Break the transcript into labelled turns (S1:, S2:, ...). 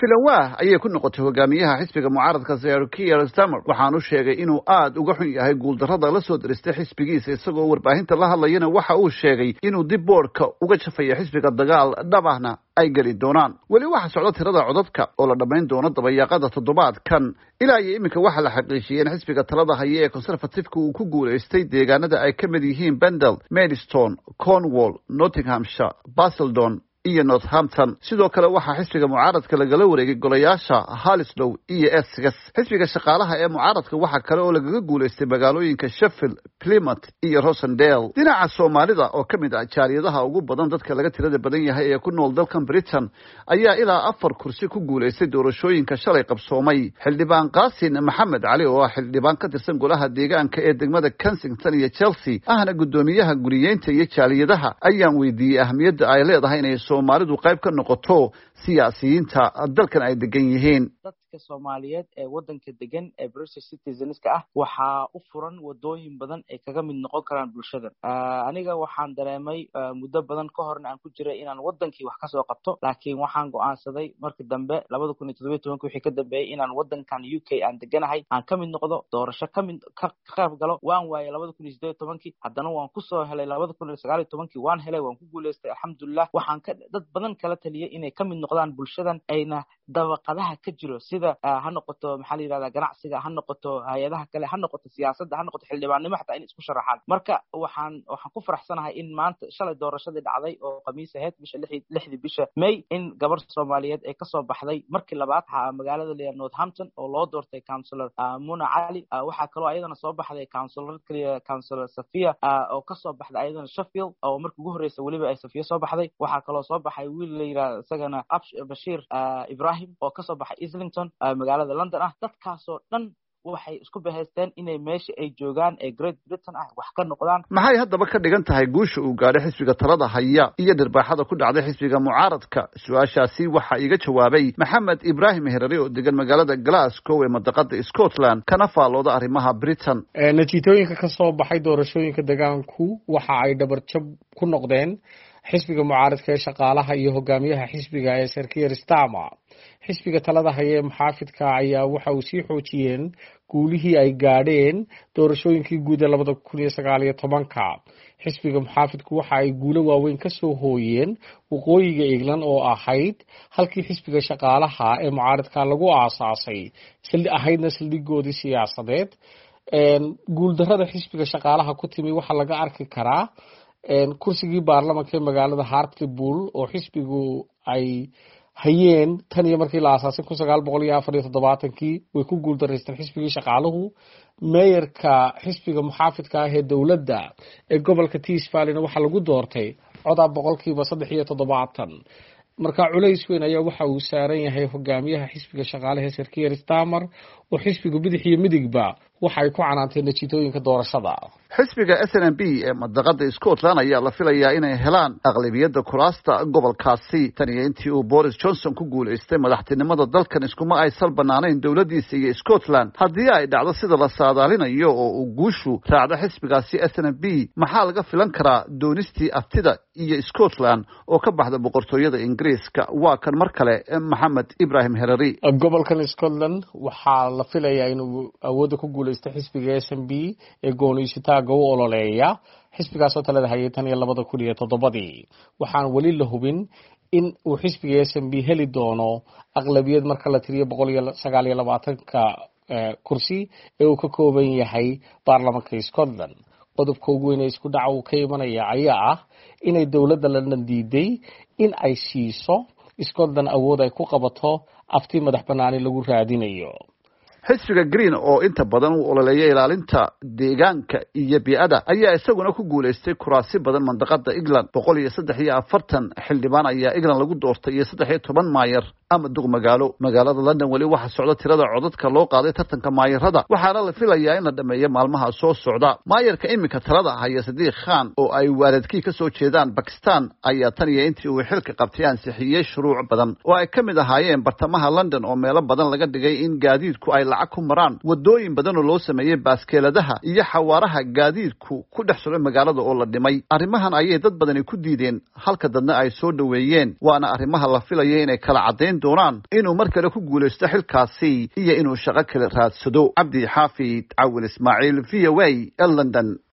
S1: filanwaa ayay ku noqotay hogaamiyaha xisbiga mucaaradka Sir Keir Starmer waxaanu sheegay inuu aad uga xun yahay guuldarrada la soo diristay xisbigiisa isagoo warbaahinta la hadlayana waxa uu sheegay inuu dib boorka uga jafayo xisbiga dagaal dhabahna ay geli doonaan weli waxa socda tirada codadka oo la dhamayn doono dabayaaqada toddobaadkan ilaa iyo iminka waxa la xaqiijiyay in xisbiga talada haya ee Conservative-ka uu ku guuleystay deegaanada ay ka mid yihiin Pendle, Maidstone, Cornwall, Nottinghamshire, Basildon iyo Northampton sidoo kale waxa xisbiga mucaaradka lagala wareegay golayaasha Halislow iyo Essex xisbiga shaqaalaha ee mucaaradka waxa kale oo lagaga guuleystay magaalooyinka Sheffield, Plymouth iyo Rosendale dhinaca Soomaalida oo kamid ah jaariyadaha ugu badan dadka laga tirada badan yahay ee ku nool dalkan Britain ayaa ilaa 4 kursi ku guuleystay doorashooyinka shalay qabsoomay xildhibaan Qaasin Maxamed Cali oo ah xildhibaan ka tirsan golaha deegaanka ee degmada Kensington iyo Chelsea ahna gudoomiyaha guriyeynta iyo jaaliyadaha ayaan weydiiyay ahmiyadda ay leedahay inay Soomaalidu qayb ka noqoto siyaasiyiinta dalkan ay degan yihiin
S2: dadka Soomaaliyeed ee wadanka degan ee British citizenska ah waxa u furan wadooyin badan ay kaga mid noqon karaan bulshada aniga waxaan dareemay muddo badan ka horna aan ku jiray inaan wadankii wax ka soo qabto laakiin waxaan go'aansaday markii dambe 2017 wixii ka dambeeyay inaan wadankan UK aan deganahay aan ka mid noqdo doorasho ka qayb galo waan waayay 2018 haddana waan ku soo helay 2019 waan helay waan ku guuleystay alxamdulillah waxaan dad badan kala taliyay inay ka mid noqdaan bulshadan ayna dabaqadaha ka jiro sida ha noqoto maxaa la yiraahdaa ganacsiga ha noqoto hay'adaha kale ha noqoto siyaasadda ha noqoto xildhibaannimo xataa in isku sharaxaan marka waxaan ku faraxsanahay in maanta shalay doorashadii dhacday oo khamiis ahayd bisha 6 bisha May in gabar Soomaaliyeed ay ka soo baxday markii labaad magaalada leeyahay Northampton oo loo doortay councillor Muna Cali waxa kale oo ayadana soo baxday councillor Safia oo ka soo baxday ayadana Sheffield oo markii ugu horeysay waliba ay Safia soo baxday waxa kale oo soo baxay wiil la yiraahdo isagana Bashir Ibrahim oo ka soo baxay Islington magaalada London ah dadkaas oo dhan waxay isku bahaysteen inay meesha ay joogaan ee Great Britain ah wax ka noqdaan
S1: maxay haddaba ka dhigan tahay guusha uu gaaray xisbiga talada haya iyo dhirbaaxada ku dhacday xisbiga mucaaradka su'aashaasi waxa iga jawaabay Maxamed Ibrahim Herari oo degan magaalada Glasgow ee madaqada Scotland kana faalooda arrimaha Britain
S3: natiijooyinka ka soo baxay doorashooyinka deegaanku waxa ay dhabarjab ku noqdeen xisbiga mucaaradka ee shaqaalaha iyo hogaamiyaha xisbiga ee Sir Keir Starmer xisbiga talada haya ee muxaafidka ayaa waxa uu sii xoojiyeen guulihii ay gaadheen doorashooyinkii guud ee 2019 xisbiga muxaafidku waxa ay guulo waaweyn ka soo hooyeen waqooyiga England oo ahayd halkii xisbiga shaqaalaha ee mucaaradka lagu aasaasay ahaydna saldhigoodii siyaasadeed guuldarrada xisbiga shaqaalaha ku timi waxa laga arki karaa kursigii baarlamaanka ee magaalada Hartlepool oo xisbigu ay hayeen tan iyo markii la aasaasay 1974 way ku guuldareysteen xisbigii shaqaaluhu mayorka xisbiga muxaafidka ah ee dawladda ee gobolka Tees Valley waxa lagu doortay coda 3.7 marka culays weyn ayaa waxa uu saaran yahay hogaamiyaha xisbiga shaqaalaha Sir Keir Starmer oo xisbiga bidix iyo midigba waxa ay ku canaantay natiijooyinka doorashada
S1: xisbiga SNP ee madaqada Scotland ayaa la filayaa inay helaan aqlabiyadda kuraasta gobolkaasi tan iyo intii uu Boris Johnson ku guuleystay madaxtinimada dalkan iskuma ay salbanaanayn dawladiisa iyo Scotland haddii ay dhacdo sida la saadaalinayo oo uu guushu raacdo xisbigaasi SNP maxaa laga filan karaa doonistii aftida iyo Scotland oo ka baxda boqortooyada Ingiriiska waa kan mar kale Maxamed Ibrahim Herari
S3: gobolkan Scotland waxaa la filayaa inuu awood ku guuleystay xisbiga SNP ee gooniisita u ololeeya xisbigaas oo talada hayay tan iyo 2007 waxaan wali la hubin in uu xisbiga SNP heli doono aqlabiyad marka la tiriyo 129 kursi ee uu ka kooban yahay baarlamaanka Scotland qodobka ugu weyn ee isku dhaca uu ka imanaya ayaa ah inay dawladda London diiday in ay siiso Scotland awood ay ku qabato afti madax banaani lagu raadinayo
S1: xisbiga Green oo inta badan u ololeeya ilaalinta deegaanka iyo bi'ada ayaa isaguna ku guuleystay kuraasi badan mandaqada England 143 xildhibaan ayaa England lagu doortay iyo 13 maayar ama duq magaalada London wali waxa socda tirada codadka loo qaaday tartanka maayarada waxaana la filayaa in la dhameeyo maalmaha soo socda maayarka iminka talada haya Sadiq Khan oo ay waaladkii ka soo jeedaan Pakistan ayaa tan iyo intii uu xilka qabtay ansixiyay shuruuc badan oo ay kamid ahaayeen bartamaha London oo meelo badan laga dhigay in gaadiidku ay lacag ku maraan wadooyin badan oo loo sameeyay baaskeeladaha iyo xawaaraha gaadiidku ku dhex socda magaalada oo la dhimay arrimahan ayay dad badan ku diideen halka dadna ay soo dhaweeyeen waana arrimaha la filayay inay kala cadeyn doonaan inuu mar kale ku guulaysto xilkaasi iyo inuu shaqo kale raadsado. cabdi xaafid cawil ismaaciil, VOA, London.